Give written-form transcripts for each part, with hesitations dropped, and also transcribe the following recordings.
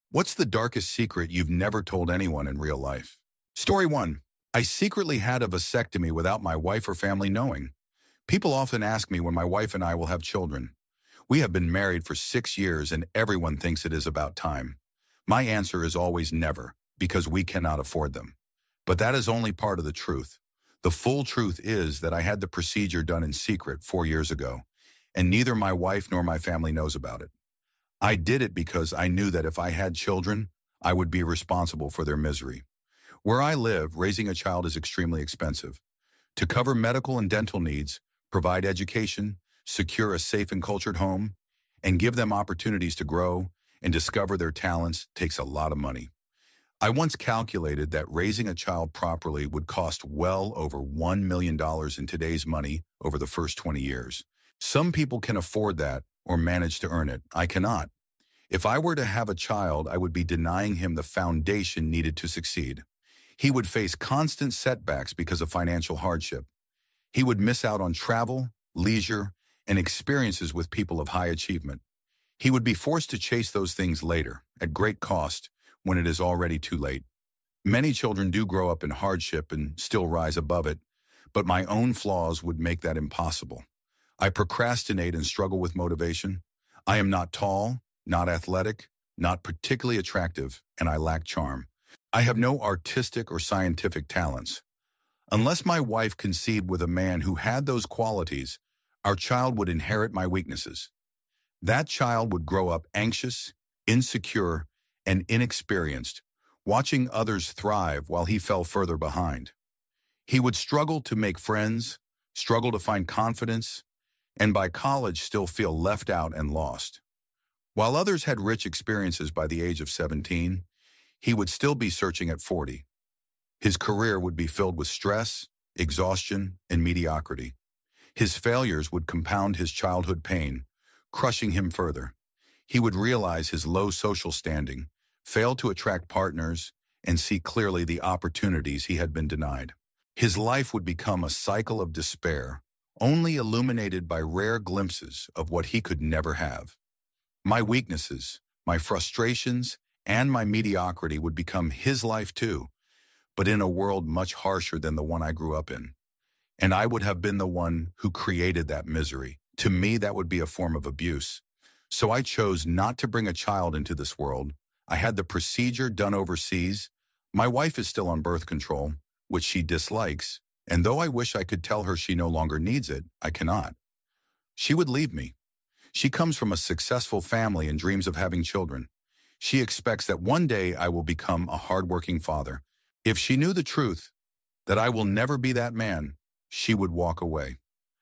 What's the darkest secret you've never told anyone in real life? Story 1. I secretly had a vasectomy without my wife or family knowing. People often ask me when my wife and I will have children. We have been married for 6 years and everyone thinks it is about time. My answer is always never, because we cannot afford them. But that is only part of the truth. The full truth is that I had the procedure done in secret 4 years ago, and neither my wife nor my family knows about it. I did it because I knew that if I had children, I would be responsible for their misery. Where I live, raising a child is extremely expensive. To cover medical and dental needs, provide education, secure a safe and cultured home, and give them opportunities to grow and discover their talents takes a lot of money. I once calculated that raising a child properly would cost well over $1 million in today's money over the first 20 years. Some people can afford that or manage to earn it. I cannot. If I were to have a child, I would be denying him the foundation needed to succeed. He would face constant setbacks because of financial hardship. He would miss out on travel, leisure, and experiences with people of high achievement. He would be forced to chase those things later, at great cost, when it is already too late. Many children do grow up in hardship and still rise above it, but my own flaws would make that impossible. I procrastinate and struggle with motivation. I am not tall, not athletic, not particularly attractive, and I lack charm. I have no artistic or scientific talents. Unless my wife conceived with a man who had those qualities, our child would inherit my weaknesses. That child would grow up anxious, insecure, and inexperienced, watching others thrive while he fell further behind. He would struggle to make friends, struggle to find confidence, and by college still feel left out and lost. While others had rich experiences by the age of 17, he would still be searching at 40. His career would be filled with stress, exhaustion, and mediocrity. His failures would compound his childhood pain, crushing him further. He would realize his low social standing, fail to attract partners, and see clearly the opportunities he had been denied. His life would become a cycle of despair, only illuminated by rare glimpses of what he could never have. My weaknesses, my frustrations, and my mediocrity would become his life too, but in a world much harsher than the one I grew up in. And I would have been the one who created that misery. To me, that would be a form of abuse. So I chose not to bring a child into this world. I had the procedure done overseas. My wife is still on birth control, which she dislikes, and though I wish I could tell her she no longer needs it, I cannot. She would leave me. She comes from a successful family and dreams of having children. She expects that one day I will become a hardworking father. If she knew the truth, that I will never be that man, she would walk away.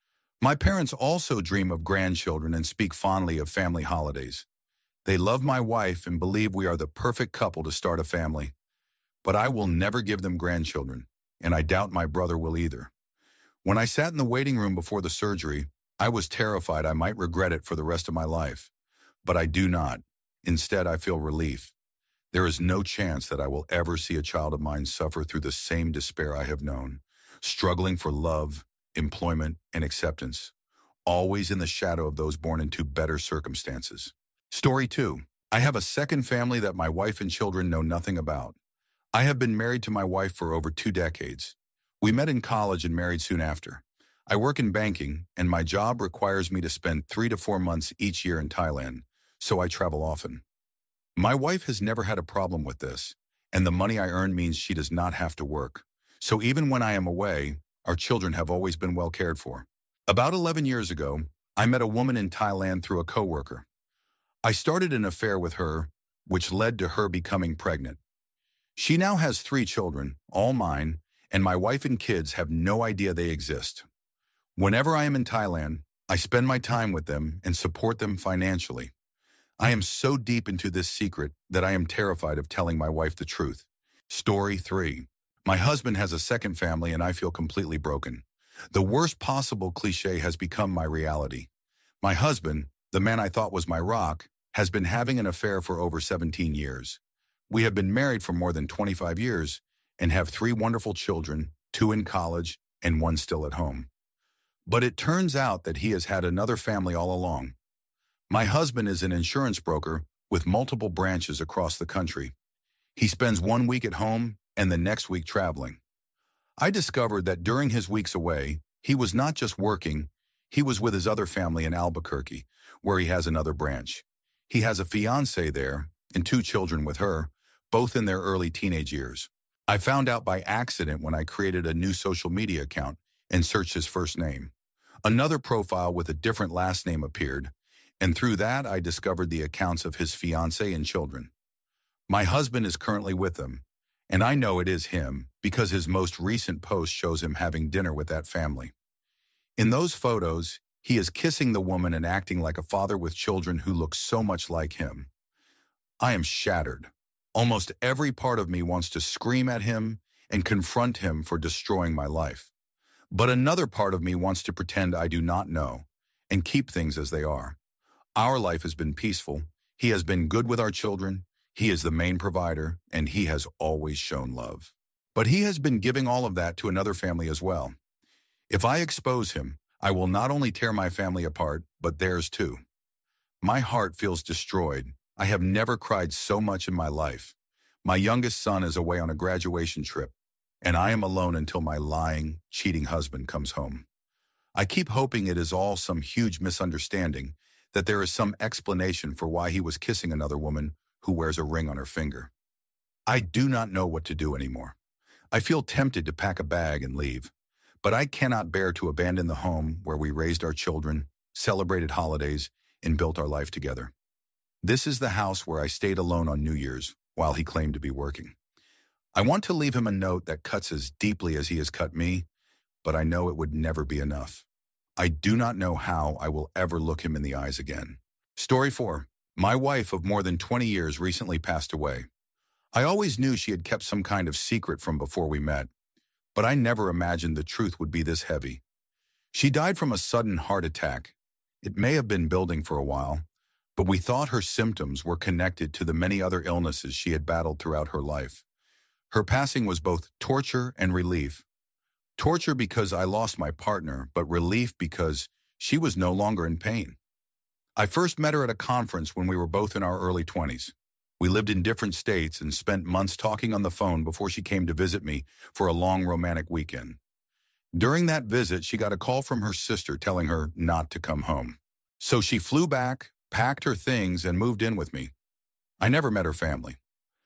My parents also dream of grandchildren and speak fondly of family holidays. They love my wife and believe we are the perfect couple to start a family. But I will never give them grandchildren, and I doubt my brother will either. When I sat in the waiting room before the surgery, I was terrified I might regret it for the rest of my life. But I do not. Instead, I feel relief. There is no chance that I will ever see a child of mine suffer through the same despair I have known, struggling for love, employment, and acceptance, always in the shadow of those born into better circumstances. Story 2. I have a second family that my wife and children know nothing about. I have been married to my wife for over 2 decades. We met in college and married soon after. I work in banking, and my job requires me to spend 3 to 4 months each year in Thailand, so I travel often. My wife has never had a problem with this, and the money I earn means she does not have to work. So even when I am away, our children have always been well cared for. About 11 years ago, I met a woman in Thailand through a coworker. I started an affair with her, which led to her becoming pregnant. She now has 3 children, all mine, and my wife and kids have no idea they exist. Whenever I am in Thailand, I spend my time with them and support them financially. I am so deep into this secret that I am terrified of telling my wife the truth. Story 3. My husband has a second family and I feel completely broken. The worst possible cliche has become my reality. My husband, the man I thought was my rock, has been having an affair for over 17 years. We have been married for more than 25 years and have 3 wonderful children, 2 in college and 1 still at home. But it turns out that he has had another family all along. My husband is an insurance broker with multiple branches across the country. He spends 1 week at home and the next week traveling. I discovered that during his weeks away, he was not just working, he was with his other family in Albuquerque, where he has another branch. He has a fiancée there and 2 children with her, both in their early teenage years. I found out by accident when I created a new social media account and searched his first name. Another profile with a different last name appeared, and through that I discovered the accounts of his fiancée and children. My husband is currently with them, and I know it is him because his most recent post shows him having dinner with that family. In those photos, he is kissing the woman and acting like a father with children who look so much like him. I am shattered. Almost every part of me wants to scream at him and confront him for destroying my life. But another part of me wants to pretend I do not know and keep things as they are. Our life has been peaceful. He has been good with our children. He is the main provider, and he has always shown love. But he has been giving all of that to another family as well. If I expose him, I will not only tear my family apart, but theirs too. My heart feels destroyed. I have never cried so much in my life. My youngest son is away on a graduation trip, and I am alone until my lying, cheating husband comes home. I keep hoping it is all some huge misunderstanding, that there is some explanation for why he was kissing another woman who wears a ring on her finger. I do not know what to do anymore. I feel tempted to pack a bag and leave, but I cannot bear to abandon the home where we raised our children, celebrated holidays, and built our life together. This is the house where I stayed alone on New Year's while he claimed to be working. I want to leave him a note that cuts as deeply as he has cut me, but I know it would never be enough. I do not know how I will ever look him in the eyes again. Story 4. My wife of more than 20 years recently passed away. I always knew she had kept some kind of secret from before we met, but I never imagined the truth would be this heavy. She died from a sudden heart attack. It may have been building for a while, but we thought her symptoms were connected to the many other illnesses she had battled throughout her life. Her passing was both torture and relief. Torture because I lost my partner, but relief because she was no longer in pain. I first met her at a conference when we were both in our early 20s. We lived in different states and spent months talking on the phone before she came to visit me for a long romantic weekend. During that visit, she got a call from her sister telling her not to come home. So she flew back, packed her things, and moved in with me. I never met her family.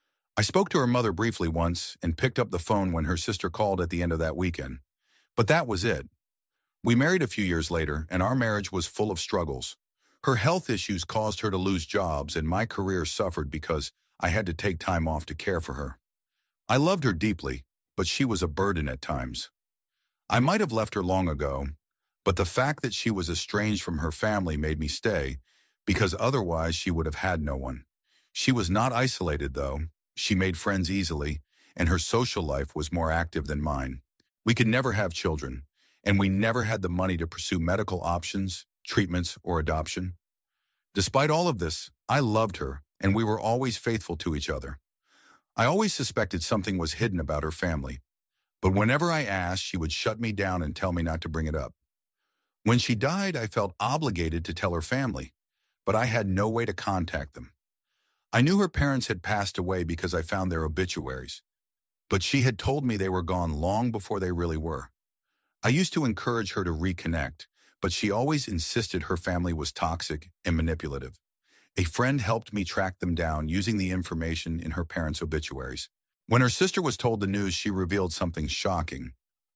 I spoke to her mother briefly once and picked up the phone when her sister called at the end of that weekend. But that was it. We married a few years later, and our marriage was full of struggles. Her health issues caused her to lose jobs, and my career suffered because I had to take time off to care for her. I loved her deeply, but she was a burden at times. I might have left her long ago, but the fact that she was estranged from her family made me stay, because otherwise she would have had no one. She was not isolated, though. She made friends easily, and her social life was more active than mine. We could never have children, and we never had the money to pursue medical options, treatments, or adoption. Despite all of this, I loved her, and we were always faithful to each other. I always suspected something was hidden about her family, but whenever I asked, she would shut me down and tell me not to bring it up. When she died, I felt obligated to tell her family, but I had no way to contact them. I knew her parents had passed away because I found their obituaries, but she had told me they were gone long before they really were. I used to encourage her to reconnect, but she always insisted her family was toxic and manipulative. A friend helped me track them down using the information in her parents' obituaries. When her sister was told the news, she revealed something shocking.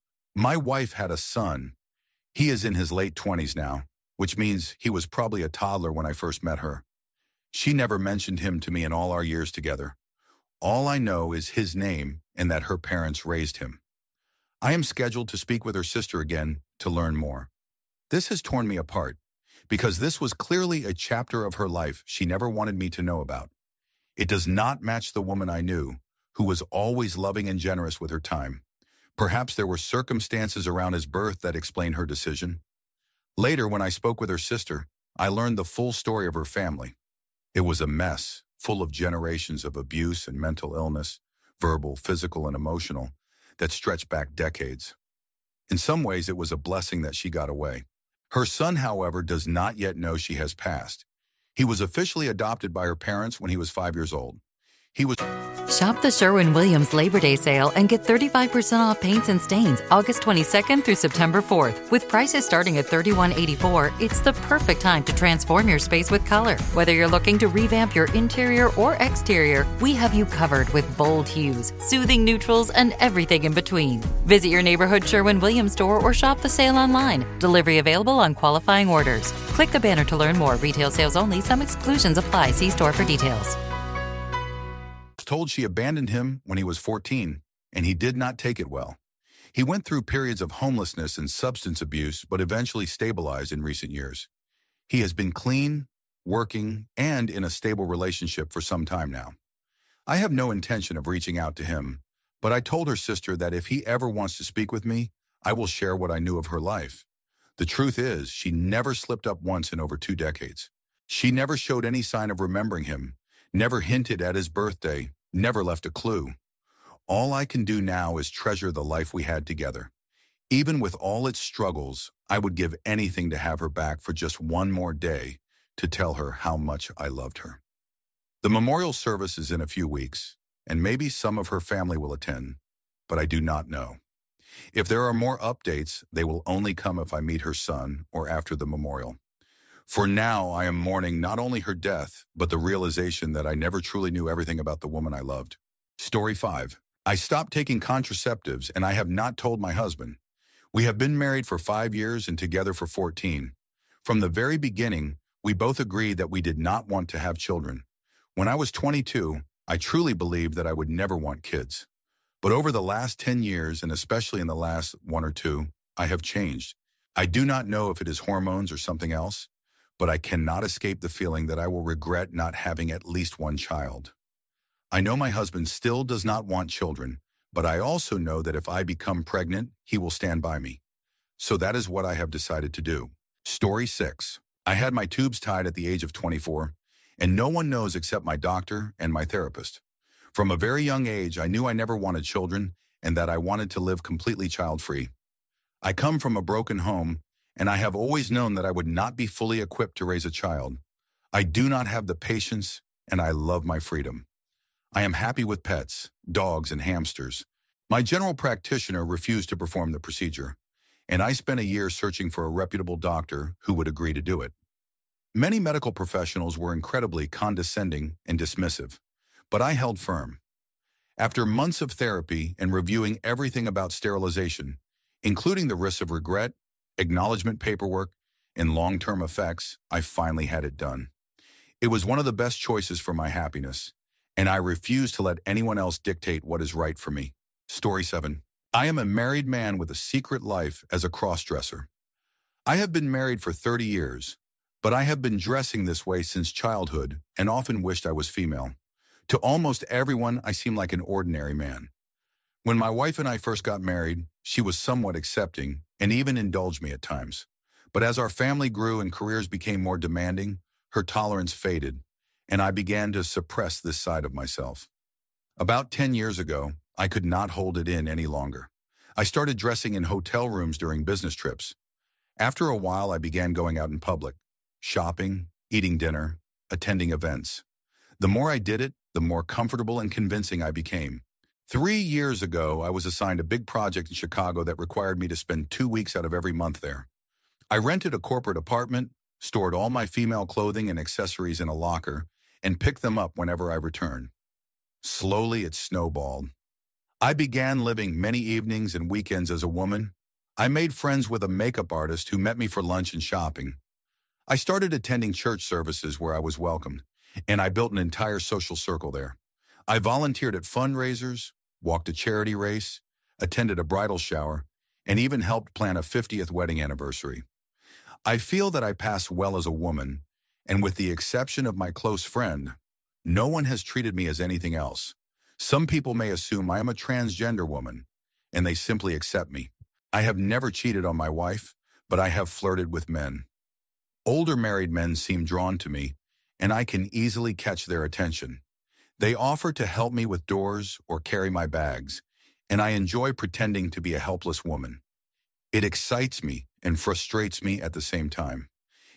My wife had a son. He is in his late 20s now, which means he was probably a toddler when I first met her. She never mentioned him to me in all our years together. All I know is his name and that her parents raised him. I am scheduled to speak with her sister again to learn more. This has torn me apart, because this was clearly a chapter of her life she never wanted me to know about. It does not match the woman I knew, who was always loving and generous with her time. Perhaps there were circumstances around his birth that explain her decision. Later, when I spoke with her sister, I learned the full story of her family. It was a mess, full of generations of abuse and mental illness, verbal, physical, and emotional, that stretched back decades. In some ways, it was a blessing that she got away. Her son, however, does not yet know she has passed. He was officially adopted by her parents when he was 5 years old. He was Shop the Sherwin-Williams Labor Day sale and get 35% off paints and stains August 22nd through September 4th. With prices starting at $31.84, it's the perfect time to transform your space with color. Whether you're looking to revamp your interior or exterior, we have you covered with bold hues, soothing neutrals, and everything in between. Visit your neighborhood Sherwin-Williams store or shop the sale online. Delivery available on qualifying orders. Click the banner to learn more. Retail sales only. Some exclusions apply. See store for details. told she abandoned him when he was 14, and he did not take it well. He went through periods of homelessness and substance abuse, but eventually stabilized in recent years. He has been clean, working, and in a stable relationship for some time now. I have no intention of reaching out to him, but I told her sister that if he ever wants to speak with me, I will share what I knew of her life. The truth is, she never slipped up once in over 2 decades. She never showed any sign of remembering him, never hinted at his birthday, never left a clue. All I can do now is treasure the life we had together. Even with all its struggles, I would give anything to have her back for just one more day to tell her how much I loved her. The memorial service is in a few weeks, and maybe some of her family will attend, but I do not know. If there are more updates, they will only come if I meet her son or after the memorial. For now, I am mourning not only her death, but the realization that I never truly knew everything about the woman I loved. Story 5. I stopped taking contraceptives, and I have not told my husband. We have been married for 5 years and together for 14. From the very beginning, we both agreed that we did not want to have children. When I was 22, I truly believed that I would never want kids. But over the last 10 years, and especially in the last 1 or 2, I have changed. I do not know if it is hormones or something else, but I cannot escape the feeling that I will regret not having at least one child. I know my husband still does not want children, but I also know that if I become pregnant, he will stand by me. So that is what I have decided to do. Story 6. I had my tubes tied at the age of 24, and no one knows except my doctor and my therapist. From a very young age, I knew I never wanted children and that I wanted to live completely child-free. I come from a broken home, and I have always known that I would not be fully equipped to raise a child. I do not have the patience, and I love my freedom. I am happy with pets, dogs, and hamsters. My general practitioner refused to perform the procedure, and I spent a year searching for a reputable doctor who would agree to do it. Many medical professionals were incredibly condescending and dismissive, but I held firm. After months of therapy and reviewing everything about sterilization, including the risks of regret, acknowledgement paperwork, and long-term effects, I finally had it done. It was one of the best choices for my happiness, and I refuse to let anyone else dictate what is right for me. Story 7. I am a married man with a secret life as a cross-dresser. I have been married for 30 years, but I have been dressing this way since childhood and often wished I was female. To almost everyone, I seem like an ordinary man. When my wife and I first got married, she was somewhat accepting and even indulged me at times. But as our family grew and careers became more demanding, her tolerance faded, and I began to suppress this side of myself. About 10 years ago, I could not hold it in any longer. I started dressing in hotel rooms during business trips. After a while, I began going out in public, shopping, eating dinner, attending events. The more I did it, the more comfortable and convincing I became. 3 years ago, I was assigned a big project in Chicago that required me to spend 2 weeks out of every month there. I rented a corporate apartment, stored all my female clothing and accessories in a locker, and picked them up whenever I returned. Slowly, it snowballed. I began living many evenings and weekends as a woman. I made friends with a makeup artist who met me for lunch and shopping. I started attending church services where I was welcomed, and I built an entire social circle there. I volunteered at fundraisers, walked a charity race, attended a bridal shower, and even helped plan a 50th wedding anniversary. I feel that I pass well as a woman, and with the exception of my close friend, no one has treated me as anything else. Some people may assume I am a transgender woman, and they simply accept me. I have never cheated on my wife, but I have flirted with men. Older married men seem drawn to me, and I can easily catch their attention. They offer to help me with doors or carry my bags, and I enjoy pretending to be a helpless woman. It excites me and frustrates me at the same time.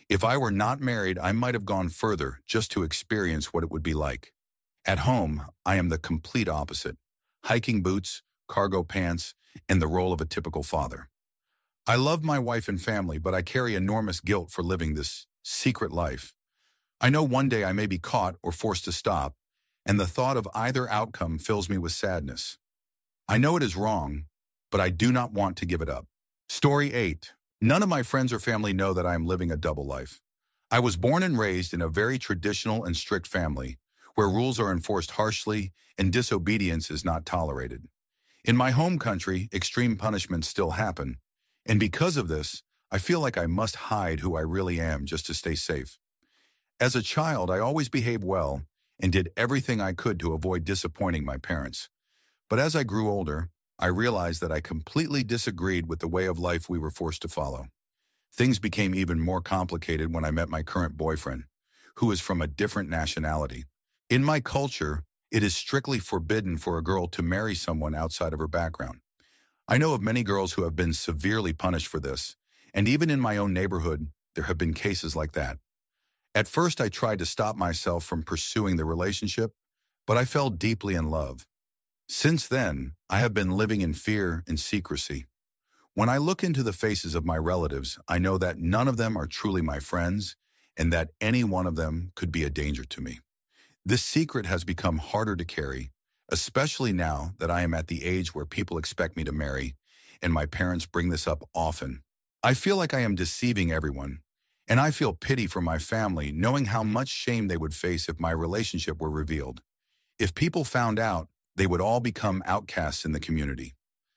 If I were not married, I might have gone further just to experience what it would be like. At home, I am the complete opposite. Hiking boots, cargo pants, and the role of a typical father. I love my wife and family, but I carry enormous guilt for living this secret life. I know one day I may be caught or forced to stop, and the thought of either outcome fills me with sadness. I know it is wrong, but I do not want to give it up. Story 8. None of my friends or family know that I am living a double life. I was born and raised in a very traditional and strict family, where rules are enforced harshly and disobedience is not tolerated. In my home country, extreme punishments still happen, and because of this, I feel like I must hide who I really am just to stay safe. As a child, I always behaved well and did everything I could to avoid disappointing my parents. But as I grew older, I realized that I completely disagreed with the way of life we were forced to follow. Things became even more complicated when I met my current boyfriend, who is from a different nationality. In my culture, it is strictly forbidden for a girl to marry someone outside of her background. I know of many girls who have been severely punished for this, and even in my own neighborhood, there have been cases like that. At first, I tried to stop myself from pursuing the relationship, but I fell deeply in love. Since then, I have been living in fear and secrecy. When I look into the faces of my relatives, I know that none of them are truly my friends, and that any one of them could be a danger to me. This secret has become harder to carry, especially now that I am at the age where people expect me to marry, and my parents bring this up often. I feel like I am deceiving everyone, and I feel pity for my family knowing how much shame they would face if my relationship were revealed. If people found out, they would all become outcasts in the community.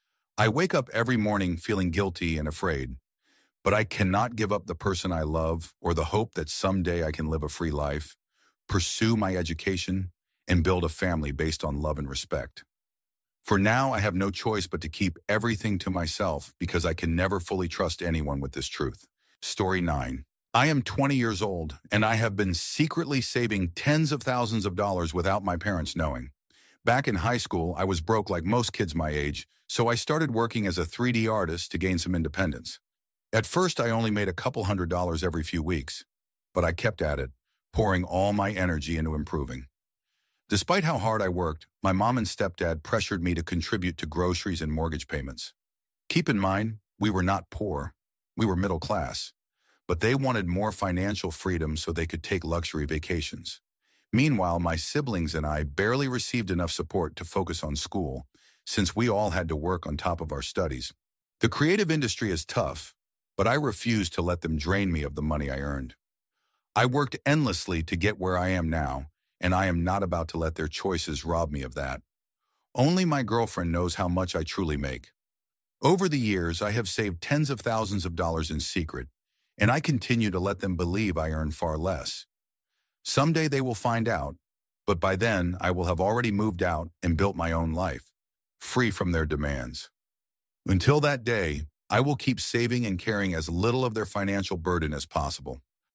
I wake up every morning feeling guilty and afraid, but I cannot give up the person I love or the hope that someday I can live a free life, pursue my education, and build a family based on love and respect. For now, I have no choice but to keep everything to myself because I can never fully trust anyone with this truth. Story 9. I am 20 years old, and I have been secretly saving tens of thousands of dollars without my parents knowing. Back in high school, I was broke like most kids my age, so I started working as a 3D artist to gain some independence. At first, I only made a couple $100s every few weeks, but I kept at it, pouring all my energy into improving. Despite how hard I worked, my mom and stepdad pressured me to contribute to groceries and mortgage payments. Keep in mind, we were not poor. We were middle class. But they wanted more financial freedom so they could take luxury vacations. Meanwhile, my siblings and I barely received enough support to focus on school, since we all had to work on top of our studies. The creative industry is tough, but I refused to let them drain me of the money I earned. I worked endlessly to get where I am now, and I am not about to let their choices rob me of that. Only my girlfriend knows how much I truly make. Over the years, I have saved tens of thousands of dollars in secret, and I continue to let them believe I earn far less. Someday they will find out, but by then I will have already moved out and built my own life, free from their demands. Until that day, I will keep saving and carrying as little of their financial burden as possible.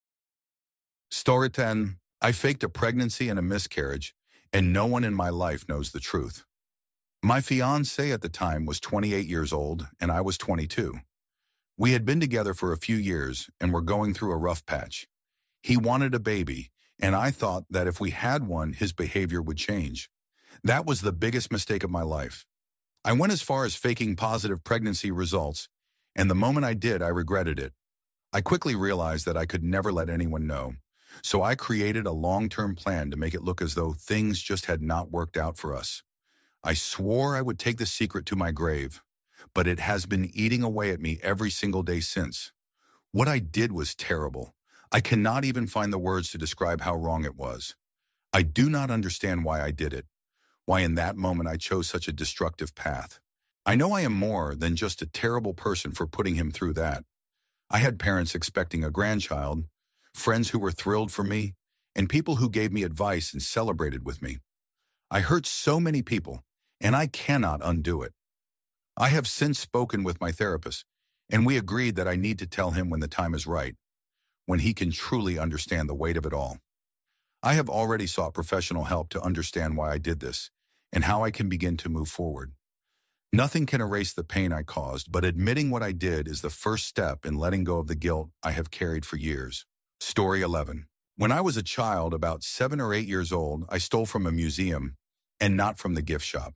Story 10. I faked a pregnancy and a miscarriage, and no one in my life knows the truth. My fiancé at the time was 28 years old, and I was 22. We had been together for a few years and were going through a rough patch. He wanted a baby, and I thought that if we had one, his behavior would change. That was the biggest mistake of my life. I went as far as faking positive pregnancy results, and the moment I did, I regretted it. I quickly realized that I could never let anyone know. So I created a long-term plan to make it look as though things just had not worked out for us. I swore I would take the secret to my grave, but it has been eating away at me every single day since. What I did was terrible. I cannot even find the words to describe how wrong it was. I do not understand why I did it, why in that moment I chose such a destructive path. I know I am more than just a terrible person for putting him through that. I had parents expecting a grandchild, friends who were thrilled for me, and people who gave me advice and celebrated with me. I hurt so many people, and I cannot undo it. I have since spoken with my therapist, and we agreed that I need to tell him when the time is right, when he can truly understand the weight of it all. I have already sought professional help to understand why I did this, and how I can begin to move forward. Nothing can erase the pain I caused, but admitting what I did is the first step in letting go of the guilt I have carried for years. Story 11. When I was a child, about 7 or 8 years old, I stole from a museum and not from the gift shop.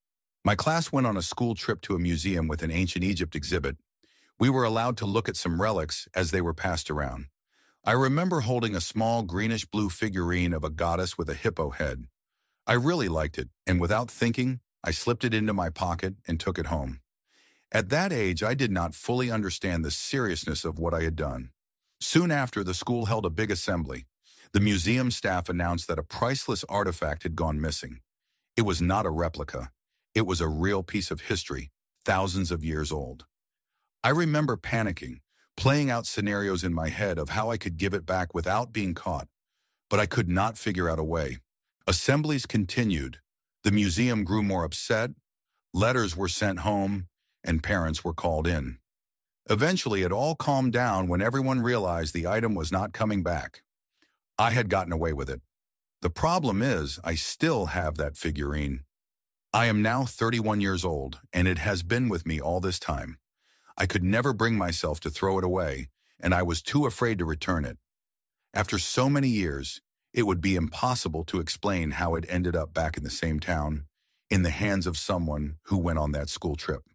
My class went on a school trip to a museum with an ancient Egypt exhibit. We were allowed to look at some relics as they were passed around. I remember holding a small greenish-blue figurine of a goddess with a hippo head. I really liked it, and without thinking, I slipped it into my pocket and took it home. At that age, I did not fully understand the seriousness of what I had done. Soon after, the school held a big assembly. The museum staff announced that a priceless artifact had gone missing. It was not a replica. It was a real piece of history, thousands of years old. I remember panicking, playing out scenarios in my head of how I could give it back without being caught, but I could not figure out a way. Assemblies continued. The museum grew more upset. Letters were sent home, and parents were called in. Eventually, it all calmed down when everyone realized the item was not coming back. I had gotten away with it. The problem is, I still have that figurine. I am now 31 years old, and it has been with me all this time. I could never bring myself to throw it away, and I was too afraid to return it. After so many years, it would be impossible to explain how it ended up back in the same town, in the hands of someone who went on that school trip.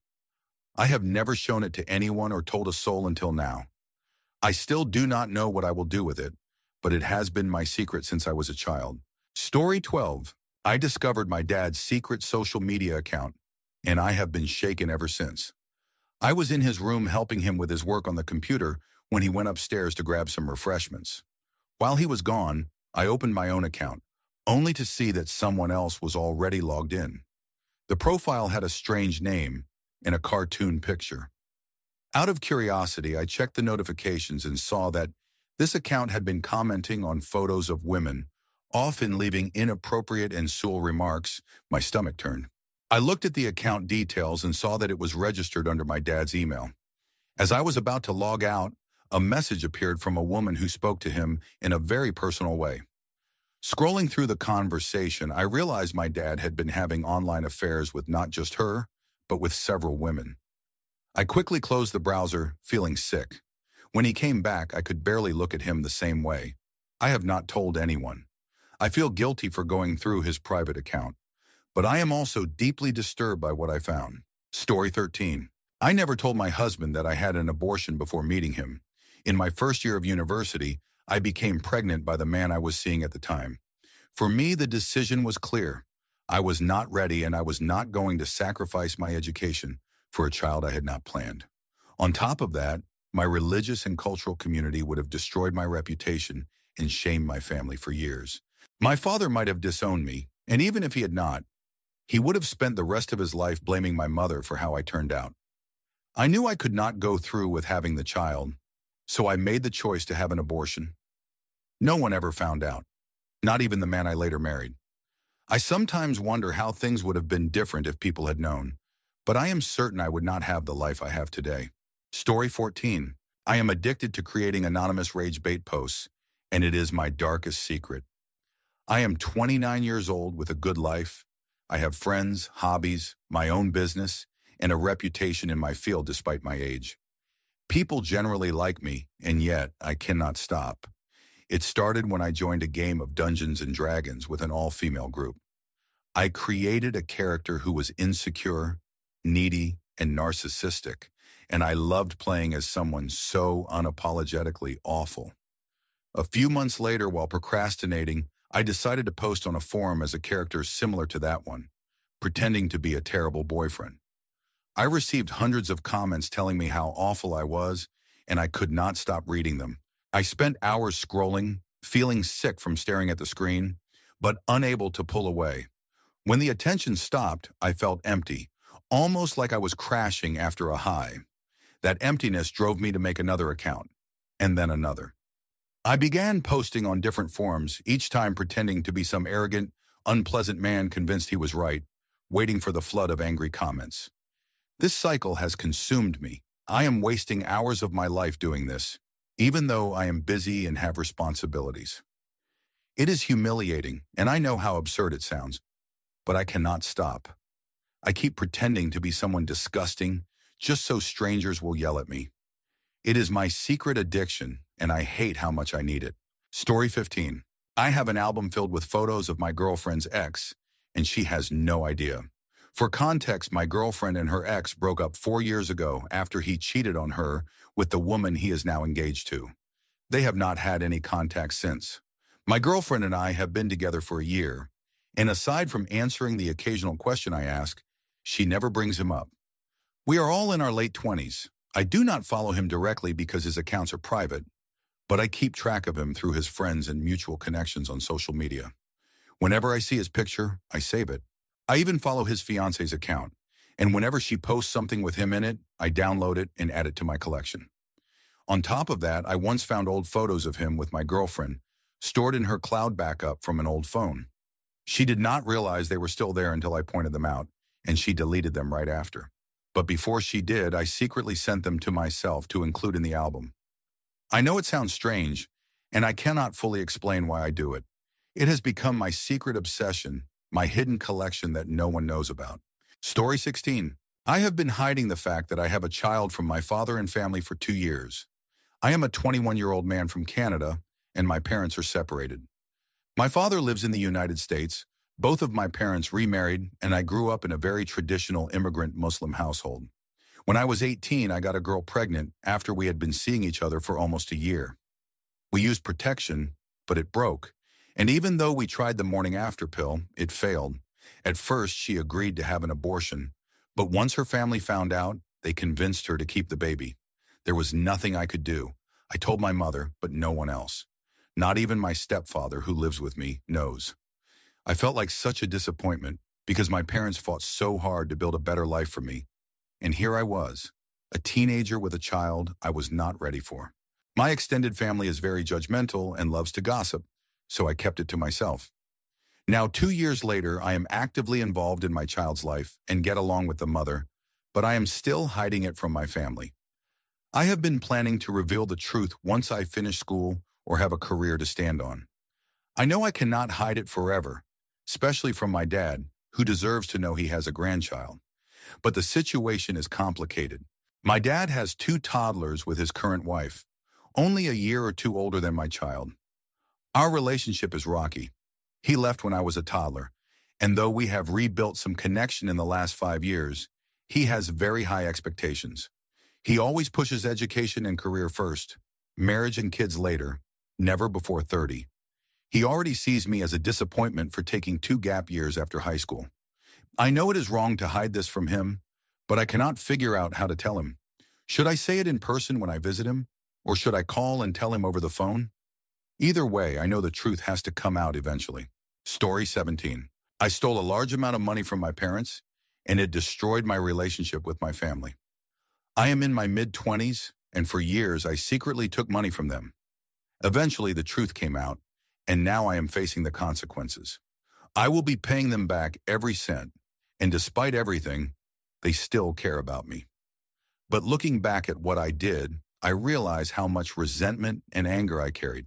I have never shown it to anyone or told a soul until now. I still do not know what I will do with it, but it has been my secret since I was a child. Story 12. I discovered my dad's secret social media account, and I have been shaken ever since. I was in his room helping him with his work on the computer when he went upstairs to grab some refreshments. While he was gone, I opened my own account, only to see that someone else was already logged in. The profile had a strange name and a cartoon picture. Out of curiosity, I checked the notifications and saw that this account had been commenting on photos of women, often leaving inappropriate and sensual remarks. My stomach turned. I looked at the account details and saw that it was registered under my dad's email. As I was about to log out, a message appeared from a woman who spoke to him in a very personal way. Scrolling through the conversation, I realized my dad had been having online affairs with not just her, but with several women. I quickly closed the browser, feeling sick. When he came back, I could barely look at him the same way. I have not told anyone. I feel guilty for going through his private account, but I am also deeply disturbed by what I found. Story 13. I never told my husband that I had an abortion before meeting him. In my first year of university, I became pregnant by the man I was seeing at the time. For me, the decision was clear. I was not ready, and I was not going to sacrifice my education for a child I had not planned. On top of that, my religious and cultural community would have destroyed my reputation and shamed my family for years. My father might have disowned me, and even if he had not, he would have spent the rest of his life blaming my mother for how I turned out. I knew I could not go through with having the child, so I made the choice to have an abortion. No one ever found out, not even the man I later married. I sometimes wonder how things would have been different if people had known, but I am certain I would not have the life I have today. Story 14. I am addicted to creating anonymous rage bait posts, and it is my darkest secret. I am 29 years old with a good life. I have friends, hobbies, my own business, and a reputation in my field despite my age. People generally like me, and yet I cannot stop. It started when I joined a game of Dungeons & Dragons with an all-female group. I created a character who was insecure, needy, and narcissistic, and I loved playing as someone so unapologetically awful. A few months later, while procrastinating, I decided to post on a forum as a character similar to that one, pretending to be a terrible boyfriend. I received hundreds of comments telling me how awful I was, and I could not stop reading them. I spent hours scrolling, feeling sick from staring at the screen, but unable to pull away. When the attention stopped, I felt empty, almost like I was crashing after a high. That emptiness drove me to make another account, and then another. I began posting on different forums, each time pretending to be some arrogant, unpleasant man convinced he was right, waiting for the flood of angry comments. This cycle has consumed me. I am wasting hours of my life doing this, even though I am busy and have responsibilities. It is humiliating, and I know how absurd it sounds, but I cannot stop. I keep pretending to be someone disgusting, just so strangers will yell at me. It is my secret addiction, and I hate how much I need it. Story 15. I have an album filled with photos of my girlfriend's ex, and she has no idea. For context, my girlfriend and her ex broke up 4 years ago after he cheated on her with the woman he is now engaged to. They have not had any contact since. My girlfriend and I have been together for a year, and aside from answering the occasional question I ask, she never brings him up. We are all in our late 20s. I do not follow him directly because his accounts are private, but I keep track of him through his friends and mutual connections on social media. Whenever I see his picture, I save it. I even follow his fiance's account, and whenever she posts something with him in it, I download it and add it to my collection. On top of that, I once found old photos of him with my girlfriend, stored in her cloud backup from an old phone. She did not realize they were still there until I pointed them out, and she deleted them right after. But before she did, I secretly sent them to myself to include in the album. I know it sounds strange, and I cannot fully explain why I do it. It has become my secret obsession, my hidden collection that no one knows about. Story 16. I have been hiding the fact that I have a child from my father and family for 2 years. I am a 21-year-old man from Canada, and my parents are separated. My father lives in the United States. Both of my parents remarried, and I grew up in a very traditional immigrant Muslim household. When I was 18, I got a girl pregnant after we had been seeing each other for almost a year. We used protection, but it broke. And even though we tried the morning after pill, it failed. At first, she agreed to have an abortion, but once her family found out, they convinced her to keep the baby. There was nothing I could do. I told my mother, but no one else. Not even my stepfather, who lives with me, knows. I felt like such a disappointment because my parents fought so hard to build a better life for me. And here I was, a teenager with a child I was not ready for. My extended family is very judgmental and loves to gossip, so I kept it to myself. Now, 2 years later, I am actively involved in my child's life and get along with the mother, but I am still hiding it from my family. I have been planning to reveal the truth once I finish school or have a career to stand on. I know I cannot hide it forever, especially from my dad, who deserves to know he has a grandchild. But the situation is complicated. My dad has 2 toddlers with his current wife, only a year or 2 older than my child. Our relationship is rocky. He left when I was a toddler, and though we have rebuilt some connection in the last 5 years, he has very high expectations. He always pushes education and career first, marriage and kids later, never before 30. He already sees me as a disappointment for taking 2 gap years after high school. I know it is wrong to hide this from him, but I cannot figure out how to tell him. Should I say it in person when I visit him, or should I call and tell him over the phone? Either way, I know the truth has to come out eventually. Story 17. I stole a large amount of money from my parents, and it destroyed my relationship with my family. I am in my mid-20s, and for years I secretly took money from them. Eventually, the truth came out, and now I am facing the consequences. I will be paying them back every cent, and despite everything, they still care about me. But looking back at what I did, I realize how much resentment and anger I carried.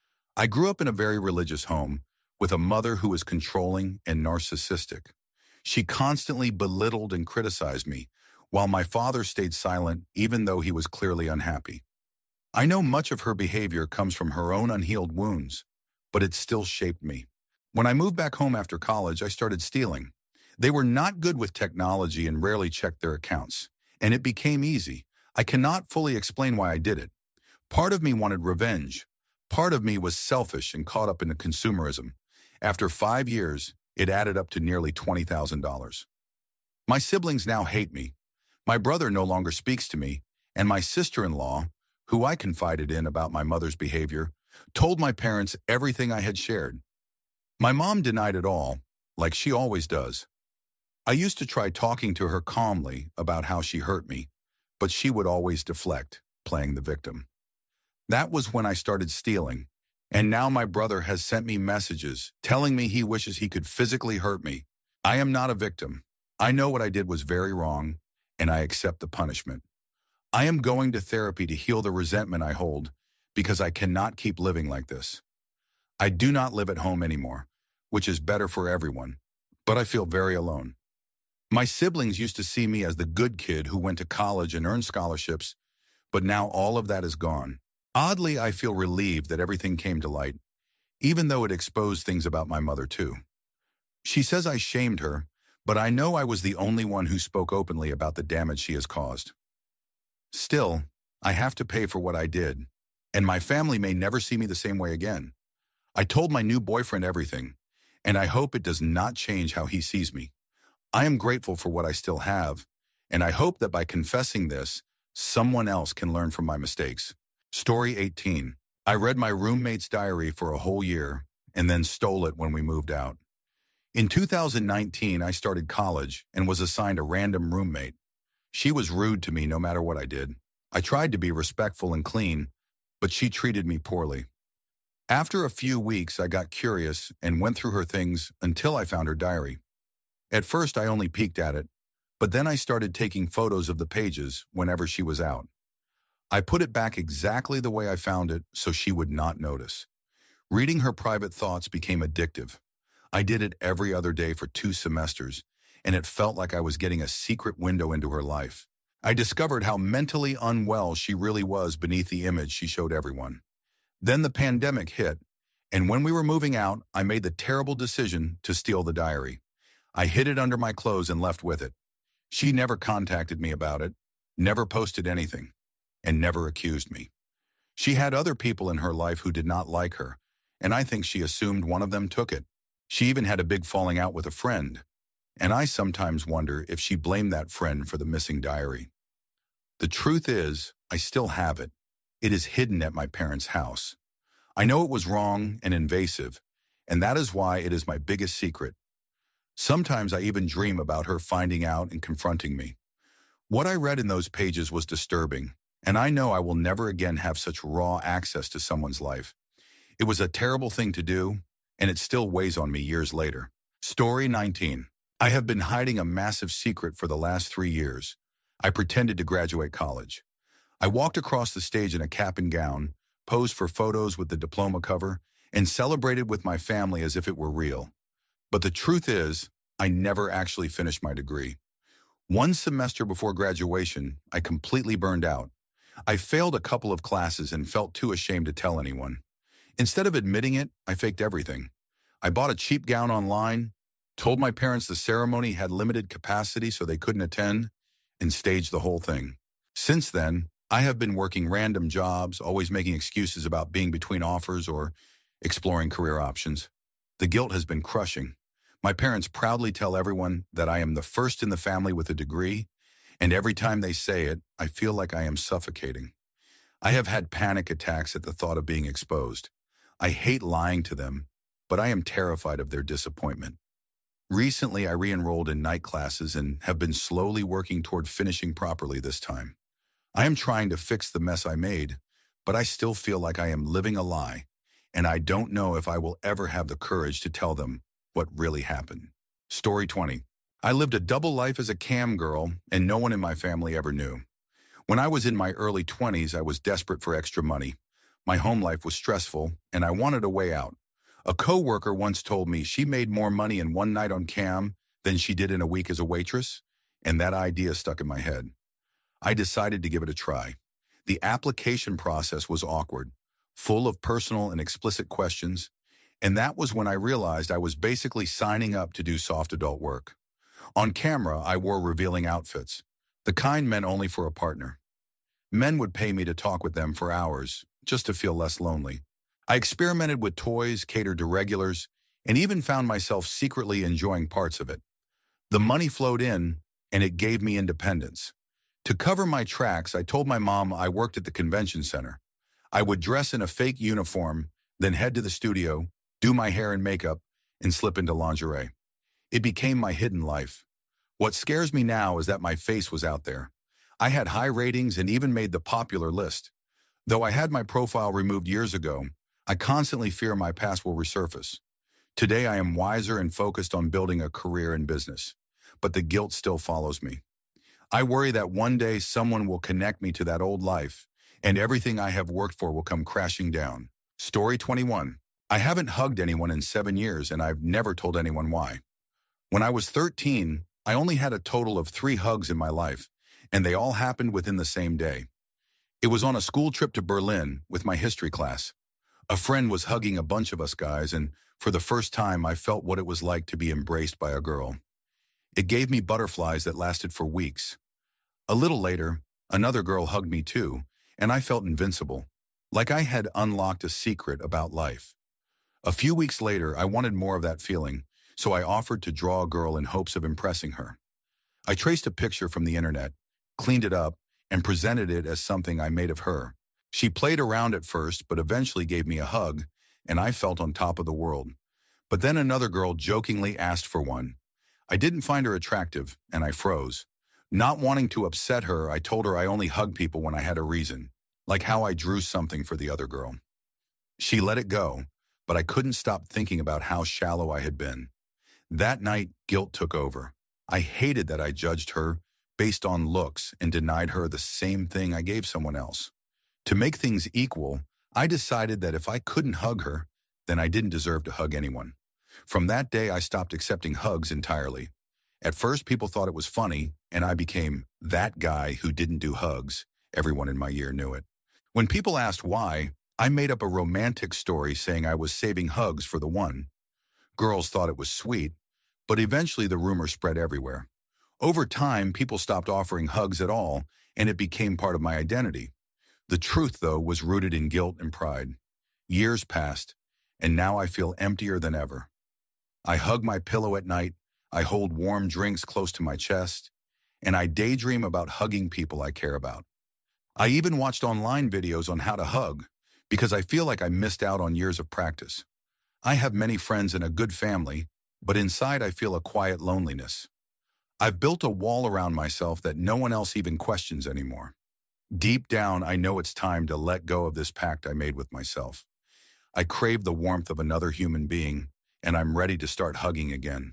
I grew up in a very religious home with a mother who was controlling and narcissistic. She constantly belittled and criticized me, while my father stayed silent even though he was clearly unhappy. I know much of her behavior comes from her own unhealed wounds, but it still shaped me. When I moved back home after college, I started stealing. They were not good with technology and rarely checked their accounts, and it became easy. I cannot fully explain why I did it. Part of me wanted revenge. Part of me was selfish and caught up in the consumerism. After 5 years, it added up to nearly $20,000. My siblings now hate me. My brother no longer speaks to me, and my sister-in-law, who I confided in about my mother's behavior, told my parents everything I had shared. My mom denied it all, like she always does. I used to try talking to her calmly about how she hurt me, but she would always deflect, playing the victim. That was when I started stealing, and now my brother has sent me messages telling me he wishes he could physically hurt me. I am not a victim. I know what I did was very wrong, and I accept the punishment. I am going to therapy to heal the resentment I hold because I cannot keep living like this. I do not live at home anymore, which is better for everyone, but I feel very alone. My siblings used to see me as the good kid who went to college and earned scholarships, but now all of that is gone. Oddly, I feel relieved that everything came to light, even though it exposed things about my mother too. She says I shamed her, but I know I was the only one who spoke openly about the damage she has caused. Still, I have to pay for what I did, and my family may never see me the same way again. I told my new boyfriend everything, and I hope it does not change how he sees me. I am grateful for what I still have, and I hope that by confessing this, someone else can learn from my mistakes. Story 18. I read my roommate's diary for a whole year and then stole it when we moved out. In 2019, I started college and was assigned a random roommate. She was rude to me no matter what I did. I tried to be respectful and clean, but she treated me poorly. After a few weeks, I got curious and went through her things until I found her diary. At first, I only peeked at it, but then I started taking photos of the pages whenever she was out. I put it back exactly the way I found it so she would not notice. Reading her private thoughts became addictive. I did it every other day for 2 semesters, and it felt like I was getting a secret window into her life. I discovered how mentally unwell she really was beneath the image she showed everyone. Then the pandemic hit, and when we were moving out, I made the terrible decision to steal the diary. I hid it under my clothes and left with it. She never contacted me about it, never posted anything, and never accused me. She had other people in her life who did not like her, and I think she assumed one of them took it. She even had a big falling out with a friend, and I sometimes wonder if she blamed that friend for the missing diary. The truth is, I still have it. It is hidden at my parents' house. I know it was wrong and invasive, and that is why it is my biggest secret. Sometimes I even dream about her finding out and confronting me. What I read in those pages was disturbing, and I know I will never again have such raw access to someone's life. It was a terrible thing to do, and it still weighs on me years later. Story 19. I have been hiding a massive secret for the last 3 years. I pretended to graduate college. I walked across the stage in a cap and gown, posed for photos with the diploma cover, and celebrated with my family as if it were real. But the truth is, I never actually finished my degree. 1 semester before graduation, I completely burned out. I failed a couple of classes and felt too ashamed to tell anyone. Instead of admitting it, I faked everything. I bought a cheap gown online, told my parents the ceremony had limited capacity so they couldn't attend, and staged the whole thing. Since then, I have been working random jobs, always making excuses about being between offers or exploring career options. The guilt has been crushing. My parents proudly tell everyone that I am the first in the family with a degree, and every time they say it, I feel like I am suffocating. I have had panic attacks at the thought of being exposed. I hate lying to them, but I am terrified of their disappointment. Recently, I re-enrolled in night classes and have been slowly working toward finishing properly this time. I am trying to fix the mess I made, but I still feel like I am living a lie, and I don't know if I will ever have the courage to tell them what really happened. Story 20. I lived a double life as a cam girl, and no one in my family ever knew. When I was in my early 20s, I was desperate for extra money. My home life was stressful, and I wanted a way out. A coworker once told me she made more money in 1 night on cam than she did in a week as a waitress, and that idea stuck in my head. I decided to give it a try. The application process was awkward, full of personal and explicit questions, and that was when I realized I was basically signing up to do soft adult work. On camera, I wore revealing outfits, the kind meant only for a partner. Men would pay me to talk with them for hours, just to feel less lonely. I experimented with toys catered to regulars, and even found myself secretly enjoying parts of it. The money flowed in, and it gave me independence. To cover my tracks, I told my mom I worked at the convention center. I would dress in a fake uniform, then head to the studio, do my hair and makeup, and slip into lingerie. It became my hidden life. What scares me now is that my face was out there. I had high ratings and even made the popular list. Though I had my profile removed years ago, I constantly fear my past will resurface. Today I am wiser and focused on building a career in business, but the guilt still follows me. I worry that one day someone will connect me to that old life, and everything I have worked for will come crashing down. Story 21. I haven't hugged anyone in 7 years, and I've never told anyone why. When I was 13, I only had a total of 3 hugs in my life, and they all happened within the same day. It was on a school trip to Berlin with my history class. A friend was hugging a bunch of us guys, and for the first time I felt what it was like to be embraced by a girl. It gave me butterflies that lasted for weeks. A little later, another girl hugged me too, and I felt invincible, like I had unlocked a secret about life. A few weeks later, I wanted more of that feeling, so I offered to draw a girl in hopes of impressing her. I traced a picture from the internet, cleaned it up, and presented it as something I made of her. She played around at first, but eventually gave me a hug, and I felt on top of the world. But then another girl jokingly asked for one. I didn't find her attractive, and I froze. Not wanting to upset her, I told her I only hug people when I had a reason, like how I drew something for the other girl. She let it go, but I couldn't stop thinking about how shallow I had been. That night, guilt took over. I hated that I judged her based on looks and denied her the same thing I gave someone else. To make things equal, I decided that if I couldn't hug her, then I didn't deserve to hug anyone. From that day, I stopped accepting hugs entirely. At first, people thought it was funny, and I became that guy who didn't do hugs. Everyone in my year knew it. When people asked why, I made up a romantic story saying I was saving hugs for the one. Girls thought it was sweet, but eventually the rumor spread everywhere. Over time, people stopped offering hugs at all, and it became part of my identity. The truth, though, was rooted in guilt and pride. Years passed, and now I feel emptier than ever. I hug my pillow at night, I hold warm drinks close to my chest, and I daydream about hugging people I care about. I even watched online videos on how to hug, because I feel like I missed out on years of practice. I have many friends and a good family, but inside I feel a quiet loneliness. I've built a wall around myself that no one else even questions anymore. Deep down, I know it's time to let go of this pact I made with myself. I crave the warmth of another human being, and I'm ready to start hugging again.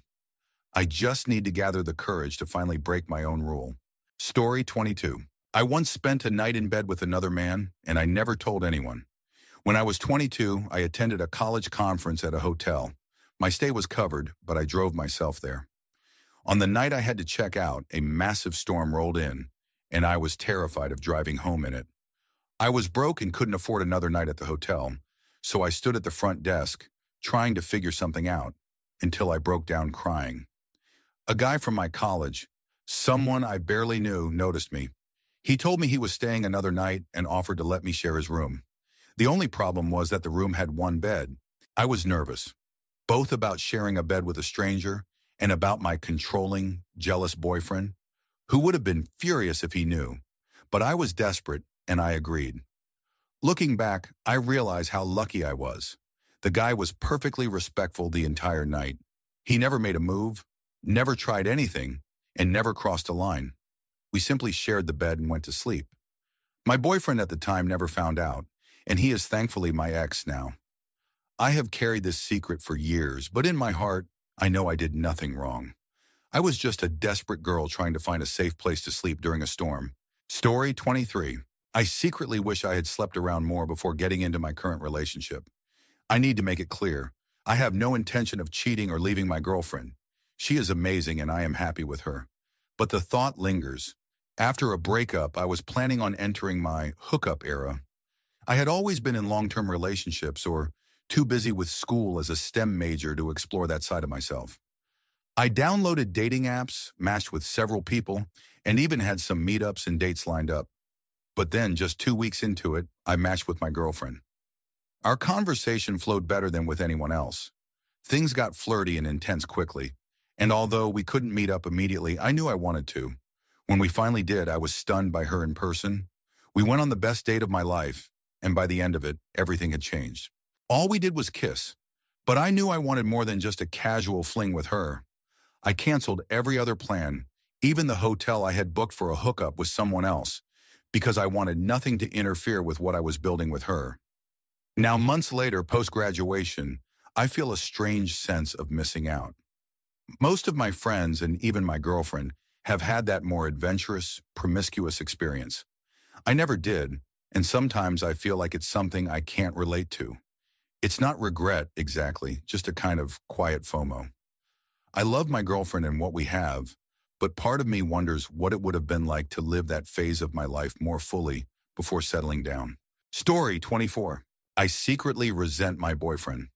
I just need to gather the courage to finally break my own rule. Story 22. I once spent a night in bed with another man, and I never told anyone. When I was 22, I attended a college conference at a hotel. My stay was covered, but I drove myself there. On the night I had to check out, a massive storm rolled in, and I was terrified of driving home in it. I was broke and couldn't afford another night at the hotel, so I stood at the front desk, trying to figure something out, until I broke down crying. A guy from my college, someone I barely knew, noticed me. He told me he was staying another night and offered to let me share his room. The only problem was that the room had one bed. I was nervous, both about sharing a bed with a stranger and about my controlling, jealous boyfriend, who would have been furious if he knew. But I was desperate, and I agreed. Looking back, I realize how lucky I was. The guy was perfectly respectful the entire night. He never made a move, never tried anything, and never crossed a line. We simply shared the bed and went to sleep. My boyfriend at the time never found out, and he is thankfully my ex now. I have carried this secret for years, but in my heart, I know I did nothing wrong. I was just a desperate girl trying to find a safe place to sleep during a storm. Story 23. I secretly wish I had slept around more before getting into my current relationship. I need to make it clear. I have no intention of cheating or leaving my girlfriend. She is amazing and I am happy with her. But the thought lingers. After a breakup, I was planning on entering my hookup era. I had always been in long-term relationships or too busy with school as a STEM major to explore that side of myself. I downloaded dating apps, matched with several people, and even had some meetups and dates lined up. But then, just 2 weeks into it, I matched with my girlfriend. Our conversation flowed better than with anyone else. Things got flirty and intense quickly, and although we couldn't meet up immediately, I knew I wanted to. When we finally did, I was stunned by her in person. We went on the best date of my life, and by the end of it, everything had changed. All we did was kiss, but I knew I wanted more than just a casual fling with her. I canceled every other plan, even the hotel I had booked for a hookup with someone else, because I wanted nothing to interfere with what I was building with her. Now, months later, post-graduation, I feel a strange sense of missing out. Most of my friends and even my girlfriend have had that more adventurous, promiscuous experience. I never did, and sometimes I feel like it's something I can't relate to. It's not regret, exactly, just a kind of quiet FOMO. I love my girlfriend and what we have, but part of me wonders what it would have been like to live that phase of my life more fully before settling down. Story 24. I secretly resent my boyfriend.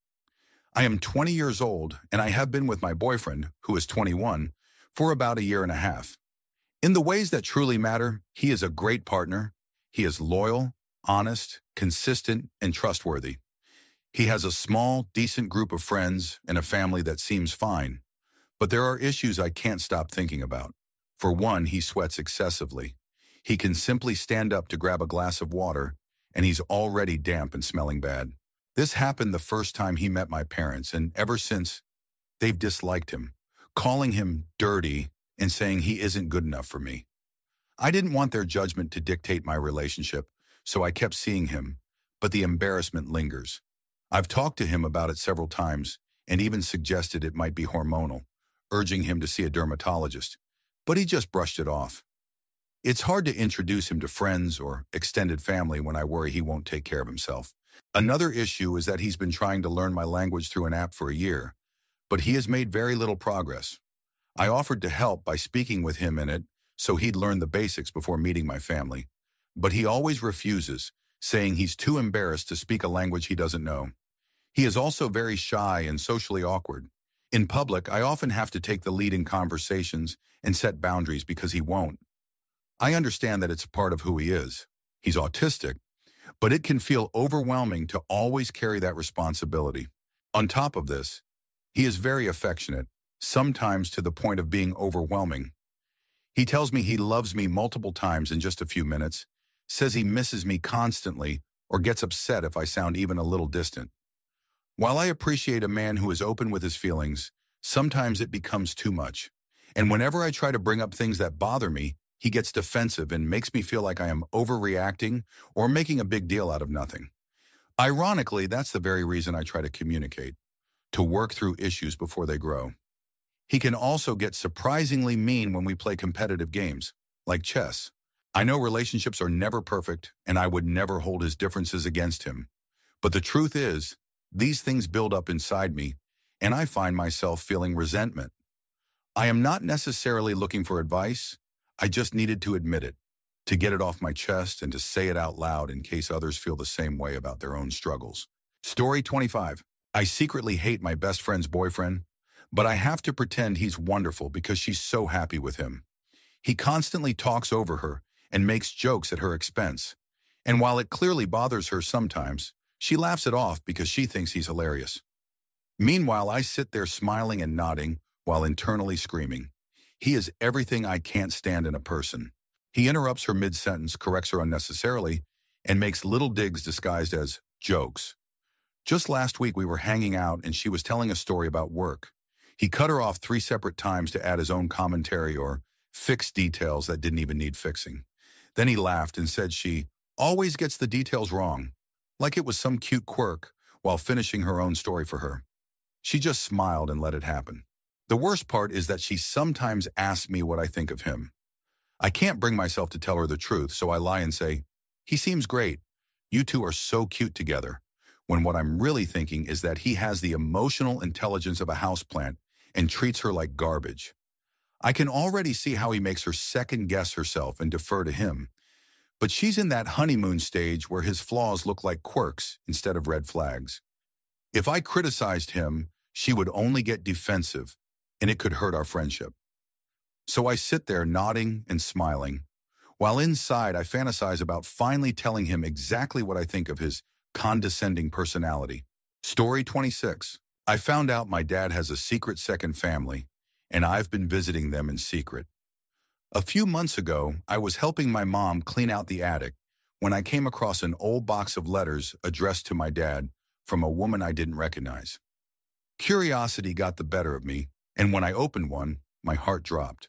I am 20 years old, and I have been with my boyfriend, who is 21, for about a year and a half. In the ways that truly matter, he is a great partner. He is loyal, honest, consistent, and trustworthy. He has a small, decent group of friends and a family that seems fine. But there are issues I can't stop thinking about. For one, he sweats excessively. He can simply stand up to grab a glass of water, and he's already damp and smelling bad. This happened the first time he met my parents, and ever since, they've disliked him, calling him dirty and saying he isn't good enough for me. I didn't want their judgment to dictate my relationship, so I kept seeing him, but the embarrassment lingers. I've talked to him about it several times and even suggested it might be hormonal, urging him to see a dermatologist, but he just brushed it off. It's hard to introduce him to friends or extended family when I worry he won't take care of himself. Another issue is that he's been trying to learn my language through an app for a year, but he has made very little progress. I offered to help by speaking with him in it so he'd learn the basics before meeting my family, but he always refuses, saying he's too embarrassed to speak a language he doesn't know. He is also very shy and socially awkward. In public, I often have to take the lead in conversations and set boundaries because he won't. I understand that it's a part of who he is. He's autistic, but it can feel overwhelming to always carry that responsibility. On top of this, he is very affectionate, sometimes to the point of being overwhelming. He tells me he loves me multiple times in just a few minutes, says he misses me constantly, or gets upset if I sound even a little distant. While I appreciate a man who is open with his feelings, sometimes it becomes too much. And whenever I try to bring up things that bother me, he gets defensive and makes me feel like I am overreacting or making a big deal out of nothing. Ironically, that's the very reason I try to communicate, to work through issues before they grow. He can also get surprisingly mean when we play competitive games, like chess. I know relationships are never perfect, and I would never hold his differences against him. But the truth is, these things build up inside me, and I find myself feeling resentment. I am not necessarily looking for advice. I just needed to admit it, to get it off my chest and to say it out loud in case others feel the same way about their own struggles. Story 25. I secretly hate my best friend's boyfriend, but I have to pretend he's wonderful because she's so happy with him. He constantly talks over her and makes jokes at her expense. And while it clearly bothers her sometimes, she laughs it off because she thinks he's hilarious. Meanwhile, I sit there smiling and nodding while internally screaming. He is everything I can't stand in a person. He interrupts her mid-sentence, corrects her unnecessarily, and makes little digs disguised as jokes. Just last week we were hanging out and she was telling a story about work. He cut her off 3 separate times to add his own commentary or fix details that didn't even need fixing. Then he laughed and said she always gets the details wrong, like it was some cute quirk, while finishing her own story for her. She just smiled and let it happen. The worst part is that she sometimes asks me what I think of him. I can't bring myself to tell her the truth, so I lie and say, "He seems great. You two are so cute together," when what I'm really thinking is that he has the emotional intelligence of a houseplant and treats her like garbage. I can already see how he makes her second-guess herself and defer to him. But she's in that honeymoon stage where his flaws look like quirks instead of red flags. If I criticized him, she would only get defensive, and it could hurt our friendship. So I sit there nodding and smiling, while inside I fantasize about finally telling him exactly what I think of his condescending personality. Story 26. I found out my dad has a secret second family, and I've been visiting them in secret. A few months ago, I was helping my mom clean out the attic when I came across an old box of letters addressed to my dad from a woman I didn't recognize. Curiosity got the better of me, and when I opened one, my heart dropped.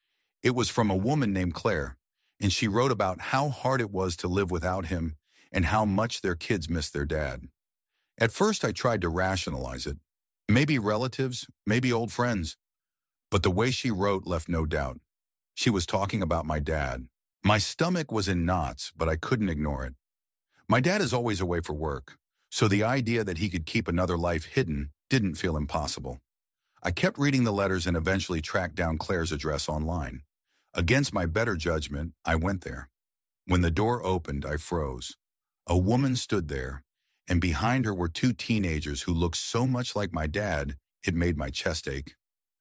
It was from a woman named Claire, and she wrote about how hard it was to live without him and how much their kids missed their dad. At first, I tried to rationalize it. Maybe relatives, maybe old friends. But the way she wrote left no doubt. She was talking about my dad. My stomach was in knots, but I couldn't ignore it. My dad is always away for work, so the idea that he could keep another life hidden didn't feel impossible. I kept reading the letters and eventually tracked down Claire's address online. Against my better judgment, I went there. When the door opened, I froze. A woman stood there, and behind her were two teenagers who looked so much like my dad, it made my chest ache.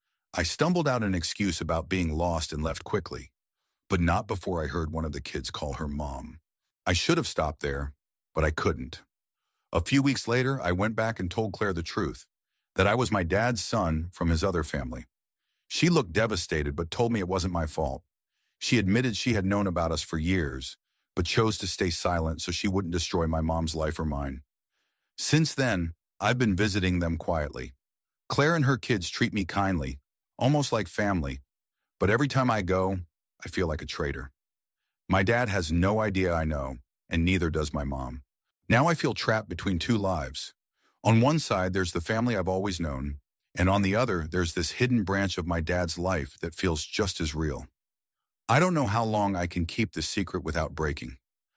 I stumbled out an excuse about being lost and left quickly, but not before I heard one of the kids call her mom. I should have stopped there, but I couldn't. A few weeks later, I went back and told Claire the truth, that I was my dad's son from his other family. She looked devastated, but told me it wasn't my fault. She admitted she had known about us for years, but chose to stay silent so she wouldn't destroy my mom's life or mine. Since then, I've been visiting them quietly. Claire and her kids treat me kindly, almost like family, but every time I go, I feel like a traitor. My dad has no idea I know, and neither does my mom. Now I feel trapped between two lives. On one side, there's the family I've always known, and on the other, there's this hidden branch of my dad's life that feels just as real. I don't know how long I can keep this secret without breaking.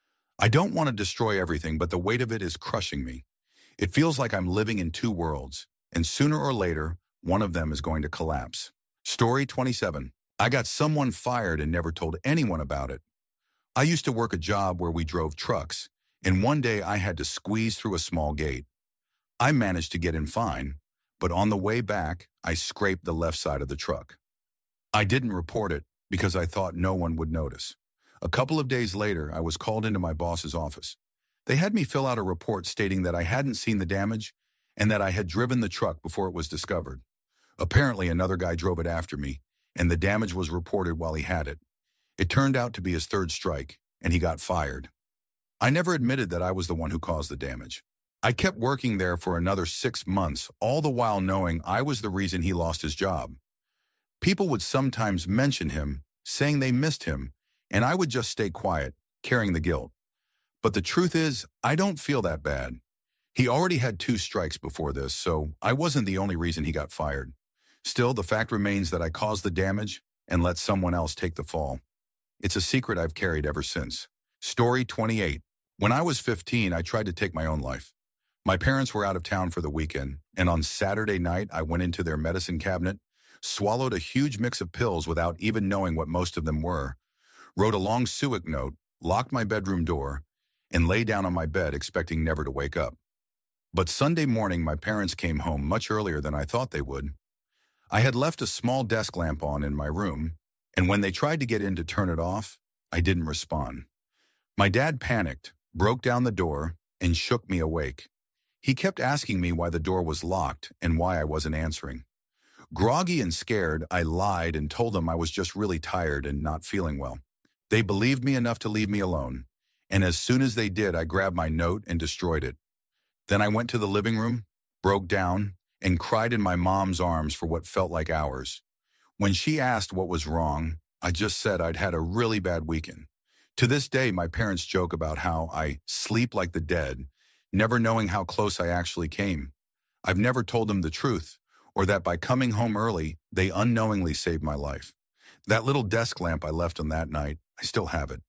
I don't want to destroy everything, but the weight of it is crushing me. It feels like I'm living in two worlds, and sooner or later, one of them is going to collapse. Story 27. I got someone fired and never told anyone about it. I used to work a job where we drove trucks, and one day I had to squeeze through a small gate. I managed to get in fine, but on the way back, I scraped the left side of the truck. I didn't report it because I thought no one would notice. A couple of days later, I was called into my boss's office. They had me fill out a report stating that I hadn't seen the damage and that I had driven the truck before it was discovered. Apparently, another guy drove it after me, and the damage was reported while he had it. It turned out to be his third strike, and he got fired. I never admitted that I was the one who caused the damage. I kept working there for another 6 months, all the while knowing I was the reason he lost his job. People would sometimes mention him, saying they missed him, and I would just stay quiet, carrying the guilt. But the truth is, I don't feel that bad. He already had 2 strikes before this, so I wasn't the only reason he got fired. Still, the fact remains that I caused the damage and let someone else take the fall. It's a secret I've carried ever since. Story 28. When I was 15, I tried to take my own life. My parents were out of town for the weekend, and on Saturday night, I went into their medicine cabinet, swallowed a huge mix of pills without even knowing what most of them were, wrote a long suicide note, locked my bedroom door, and lay down on my bed expecting never to wake up. But Sunday morning, my parents came home much earlier than I thought they would. I had left a small desk lamp on in my room, and when they tried to get in to turn it off, I didn't respond. My dad panicked, broke down the door, and shook me awake. He kept asking me why the door was locked and why I wasn't answering. Groggy and scared, I lied and told them I was just really tired and not feeling well. They believed me enough to leave me alone, and as soon as they did, I grabbed my note and destroyed it. Then I went to the living room, broke down, and cried in my mom's arms for what felt like hours. When she asked what was wrong, I just said I'd had a really bad weekend. To this day, my parents joke about how I sleep like the dead, never knowing how close I actually came. I've never told them the truth, or that by coming home early, they unknowingly saved my life. That little desk lamp I left on that night, I still have it.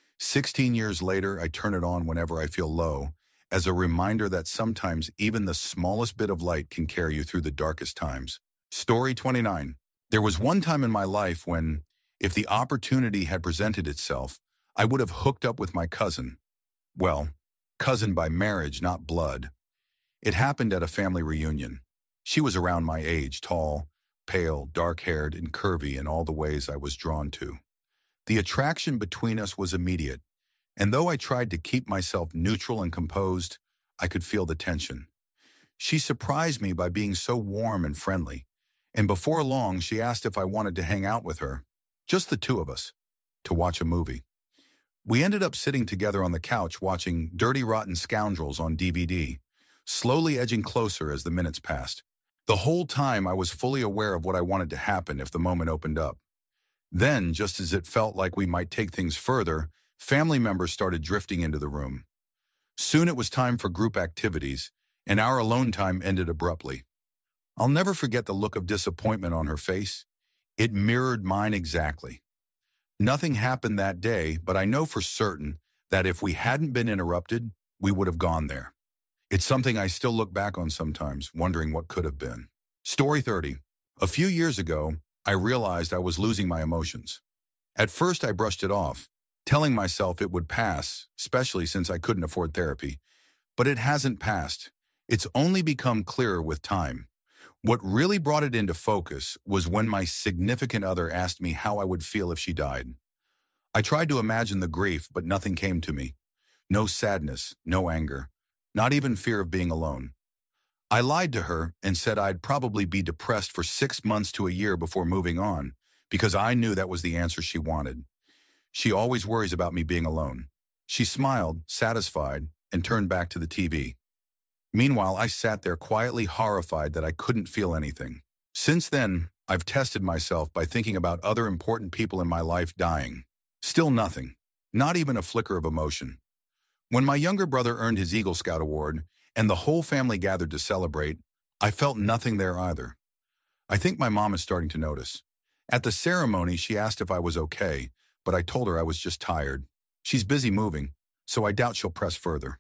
16 years later, I turn it on whenever I feel low, as a reminder that sometimes even the smallest bit of light can carry you through the darkest times. Story 29. There was one time in my life when, if the opportunity had presented itself, I would have hooked up with my cousin. Well, cousin by marriage, not blood. It happened at a family reunion. She was around my age, tall, pale, dark-haired, and curvy in all the ways I was drawn to. The attraction between us was immediate, and though I tried to keep myself neutral and composed, I could feel the tension. She surprised me by being so warm and friendly, and before long she asked if I wanted to hang out with her, just the two of us, to watch a movie. We ended up sitting together on the couch watching Dirty Rotten Scoundrels on DVD, slowly edging closer as the minutes passed. The whole time I was fully aware of what I wanted to happen if the moment opened up. Then, just as it felt like we might take things further, family members started drifting into the room. Soon it was time for group activities, and our alone time ended abruptly. I'll never forget the look of disappointment on her face. It mirrored mine exactly. Nothing happened that day, but I know for certain that if we hadn't been interrupted, we would have gone there. It's something I still look back on sometimes, wondering what could have been. Story 30. A few years ago, I realized I was losing my emotions. At first, I brushed it off, telling myself it would pass, especially since I couldn't afford therapy. But it hasn't passed. It's only become clearer with time. What really brought it into focus was when my significant other asked me how I would feel if she died. I tried to imagine the grief, but nothing came to me. No sadness, no anger, not even fear of being alone. I lied to her and said I'd probably be depressed for 6 months to a year before moving on, because I knew that was the answer she wanted. She always worries about me being alone. She smiled, satisfied, and turned back to the TV. Meanwhile, I sat there quietly horrified that I couldn't feel anything. Since then, I've tested myself by thinking about other important people in my life dying. Still nothing, not even a flicker of emotion. When my younger brother earned his Eagle Scout award and the whole family gathered to celebrate, I felt nothing there either. I think my mom is starting to notice. At the ceremony, she asked if I was okay, but I told her I was just tired. She's busy moving, so I doubt she'll press further.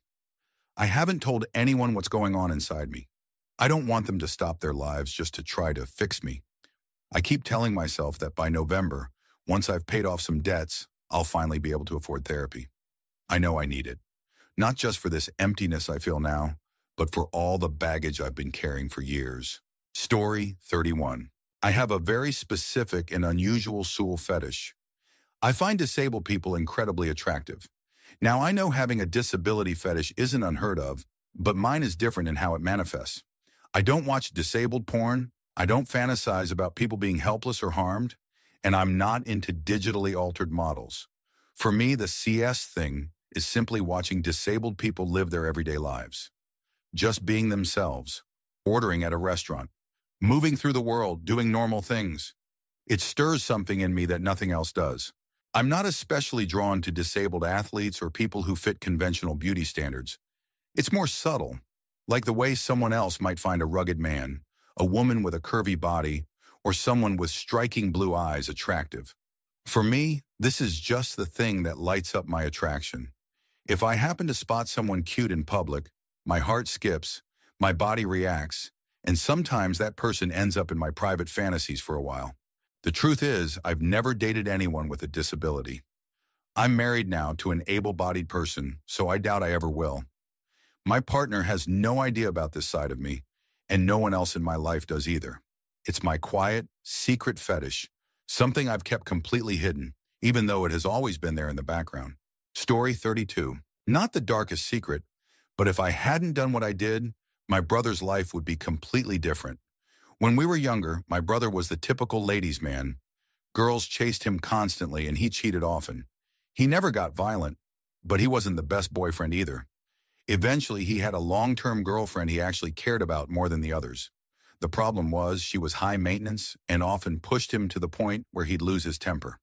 I haven't told anyone what's going on inside me. I don't want them to stop their lives just to try to fix me. I keep telling myself that by November, once I've paid off some debts, I'll finally be able to afford therapy. I know I need it. Not just for this emptiness I feel now, but for all the baggage I've been carrying for years. Story 31. I have a very specific and unusual stool fetish. I find disabled people incredibly attractive. Now, I know having a disability fetish isn't unheard of, but mine is different in how it manifests. I don't watch disabled porn, I don't fantasize about people being helpless or harmed, and I'm not into digitally altered models. For me, the CS thing is simply watching disabled people live their everyday lives. Just being themselves, ordering at a restaurant, moving through the world, doing normal things. It stirs something in me that nothing else does. I'm not especially drawn to disabled athletes or people who fit conventional beauty standards. It's more subtle, like the way someone else might find a rugged man, a woman with a curvy body, or someone with striking blue eyes attractive. For me, this is just the thing that lights up my attraction. If I happen to spot someone cute in public, my heart skips, my body reacts, and sometimes that person ends up in my private fantasies for a while. The truth is, I've never dated anyone with a disability. I'm married now to an able-bodied person, so I doubt I ever will. My partner has no idea about this side of me, and no one else in my life does either. It's my quiet, secret fetish, something I've kept completely hidden, even though it has always been there in the background. Story 32. Not the darkest secret, but if I hadn't done what I did, my brother's life would be completely different. When we were younger, my brother was the typical ladies' man. Girls chased him constantly and he cheated often. He never got violent, but he wasn't the best boyfriend either. Eventually, he had a long-term girlfriend he actually cared about more than the others. The problem was she was high maintenance and often pushed him to the point where he'd lose his temper.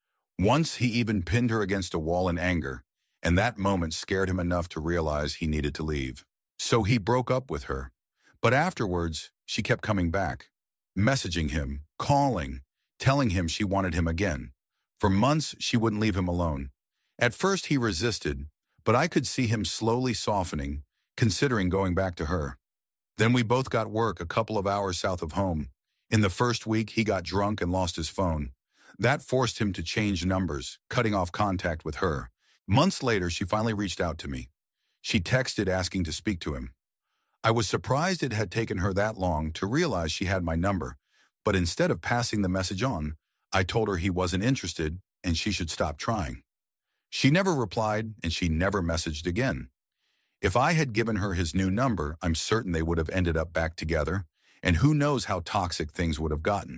Once he even pinned her against a wall in anger, and that moment scared him enough to realize he needed to leave. So he broke up with her. But afterwards, she kept coming back, messaging him, calling, telling him she wanted him again. For months, she wouldn't leave him alone. At first, he resisted, but I could see him slowly softening, considering going back to her. Then we both got work a couple of hours south of home. In the first week, he got drunk and lost his phone. That forced him to change numbers, cutting off contact with her. Months later, she finally reached out to me. She texted asking to speak to him. I was surprised it had taken her that long to realize she had my number, but instead of passing the message on, I told her he wasn't interested and she should stop trying. She never replied and she never messaged again. If I had given her his new number, I'm certain they would have ended up back together, and who knows how toxic things would have gotten.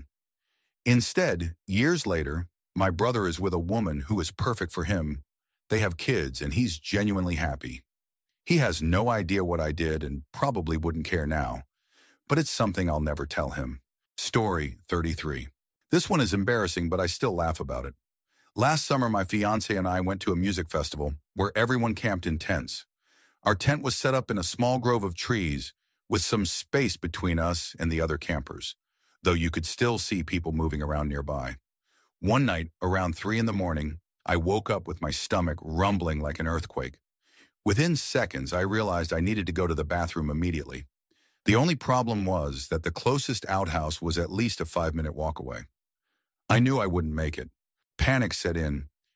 Instead, years later, my brother is with a woman who is perfect for him. They have kids and he's genuinely happy. He has no idea what I did and probably wouldn't care now, but it's something I'll never tell him. Story 33. This one is embarrassing, but I still laugh about it. Last summer, my fiance and I went to a music festival where everyone camped in tents. Our tent was set up in a small grove of trees with some space between us and the other campers, though you could still see people moving around nearby. One night, around 3 a.m, I woke up with my stomach rumbling like an earthquake. Within seconds, I realized I needed to go to the bathroom immediately. The only problem was that the closest outhouse was at least a 5-minute walk away. I knew I wouldn't make it. Panic set in,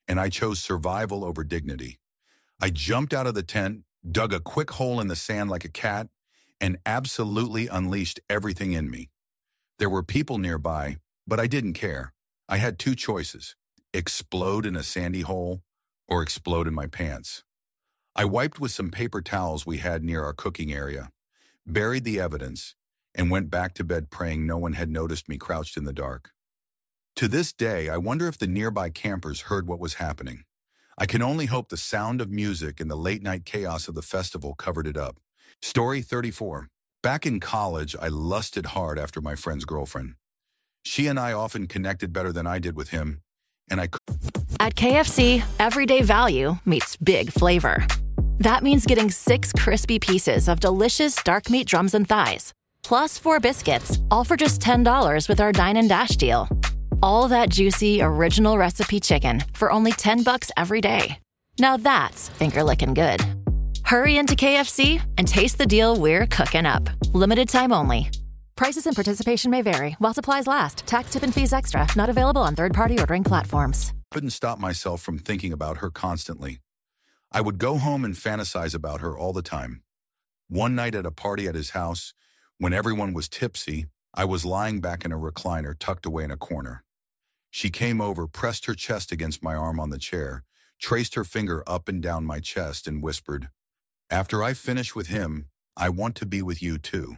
and I chose survival over dignity. I jumped out of the tent, dug a quick hole in the sand like a cat, and absolutely unleashed everything in me. There were people nearby, but I didn't care. I had two choices: explode in a sandy hole or explode in my pants. I wiped with some paper towels we had near our cooking area, buried the evidence, and went back to bed praying no one had noticed me crouched in the dark. To this day, I wonder if the nearby campers heard what was happening. I can only hope the sound of music and the late-night chaos of the festival covered it up. Story 34. Back in college, I lusted hard after my friend's girlfriend. She and I often connected better than I did with him, and At KFC, everyday value meets big flavor. That means getting 6 crispy pieces of delicious dark meat drums and thighs, plus 4 biscuits, all for just $10 with our Dine and Dash deal. All that juicy, original recipe chicken for only $10 every day. Now that's finger-licking good. Hurry into KFC and taste the deal we're cooking up. Limited time only. Prices and participation may vary while supplies last. Tax, tip, and fees extra. Not available on third-party ordering platforms. couldn't stop myself from thinking about her constantly. I would go home and fantasize about her all the time. One night at a party at his house, when everyone was tipsy, I was lying back in a recliner tucked away in a corner. She came over, pressed her chest against my arm on the chair, traced her finger up and down my chest, and whispered, "After I finish with him, I want to be with you too."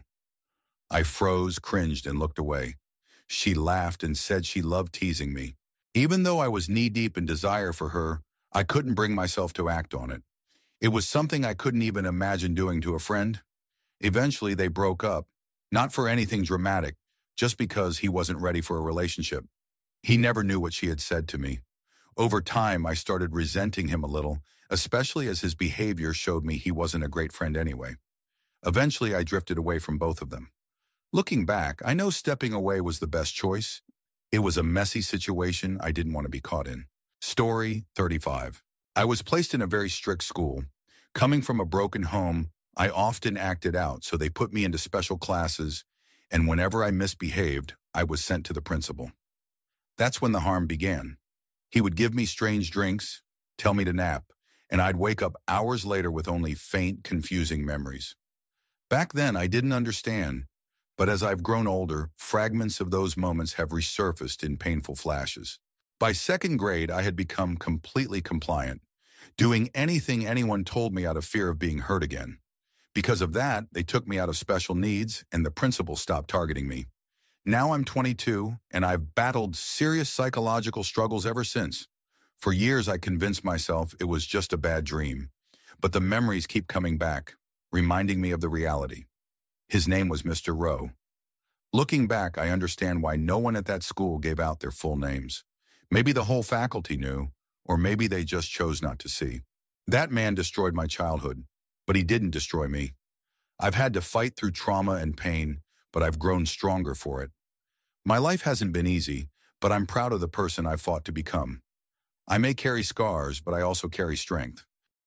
I froze, cringed, and looked away. She laughed and said she loved teasing me. Even though I was knee-deep in desire for her, I couldn't bring myself to act on it. It was something I couldn't even imagine doing to a friend. Eventually, they broke up, not for anything dramatic, just because he wasn't ready for a relationship. He never knew what she had said to me. Over time, I started resenting him a little, especially as his behavior showed me he wasn't a great friend anyway. Eventually, I drifted away from both of them. Looking back, I know stepping away was the best choice. It was a messy situation I didn't want to be caught in. Story 35. I was placed in a very strict school. Coming from a broken home, I often acted out, so they put me into special classes, and whenever I misbehaved, I was sent to the principal. That's when the harm began. He would give me strange drinks, tell me to nap, and I'd wake up hours later with only faint, confusing memories. Back then, I didn't understand, but as I've grown older, fragments of those moments have resurfaced in painful flashes. By second grade, I had become completely compliant, doing anything anyone told me out of fear of being hurt again. Because of that, they took me out of special needs, and the principal stopped targeting me. Now I'm 22, and I've battled serious psychological struggles ever since. For years, I convinced myself it was just a bad dream, but the memories keep coming back, reminding me of the reality. His name was Mr. Rowe. Looking back, I understand why no one at that school gave out their full names. Maybe the whole faculty knew, or maybe they just chose not to see. That man destroyed my childhood, but he didn't destroy me. I've had to fight through trauma and pain, but I've grown stronger for it. My life hasn't been easy, but I'm proud of the person I've fought to become. I may carry scars, but I also carry strength.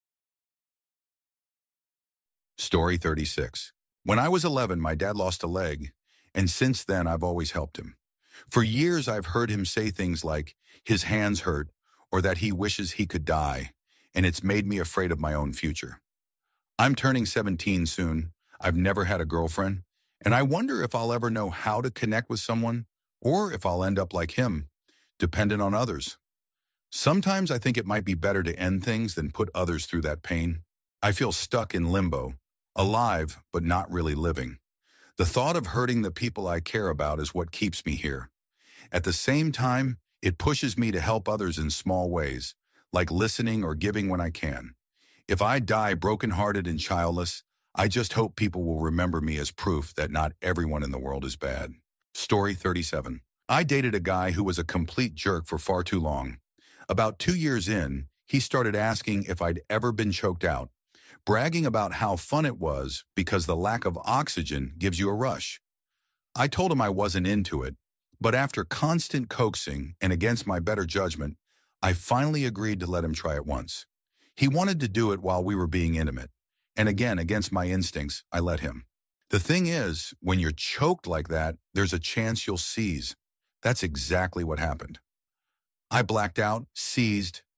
Story 36. When I was 11, my dad lost a leg, and since then I've always helped him. For years, I've heard him say things like, his hands hurt, or that he wishes he could die, and it's made me afraid of my own future. I'm turning 17 soon. I've never had a girlfriend, and I wonder if I'll ever know how to connect with someone, or if I'll end up like him, dependent on others. Sometimes I think it might be better to end things than put others through that pain. I feel stuck in limbo, alive but not really living. The thought of hurting the people I care about is what keeps me here. At the same time, it pushes me to help others in small ways, like listening or giving when I can. If I die brokenhearted and childless, I just hope people will remember me as proof that not everyone in the world is bad. Story 37. I dated a guy who was a complete jerk for far too long. About 2 years in, he started asking if I'd ever been choked out, bragging about how fun it was because the lack of oxygen gives you a rush. I told him I wasn't into it, but after constant coaxing and against my better judgment, I finally agreed to let him try it once. He wanted to do it while we were being intimate, and again, against my instincts, I let him. The thing is, when you're choked like that, there's a chance you'll seize. That's exactly what happened. I blacked out, seized,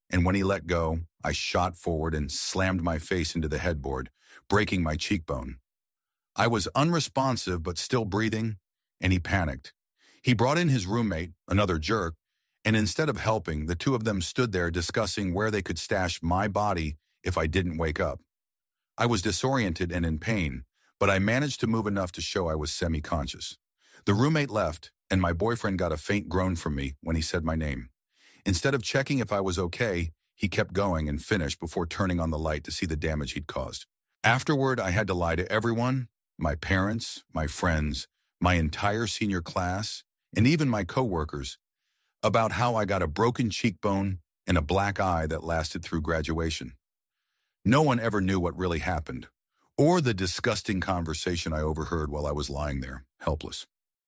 and when he let go, I shot forward and slammed my face into the headboard, breaking my cheekbone. I was unresponsive but still breathing, and he panicked. He brought in his roommate, another jerk, and instead of helping, the two of them stood there discussing where they could stash my body if I didn't wake up. I was disoriented and in pain, but I managed to move enough to show I was semi-conscious. The roommate left, and my boyfriend got a faint groan from me when he said my name. Instead of checking if I was okay, he kept going and finished before turning on the light to see the damage he'd caused. Afterward, I had to lie to everyone, my parents, my friends, my entire senior class, and even my coworkers, about how I got a broken cheekbone and a black eye that lasted through graduation. No one ever knew what really happened, or the disgusting conversation I overheard while I was lying there, helpless.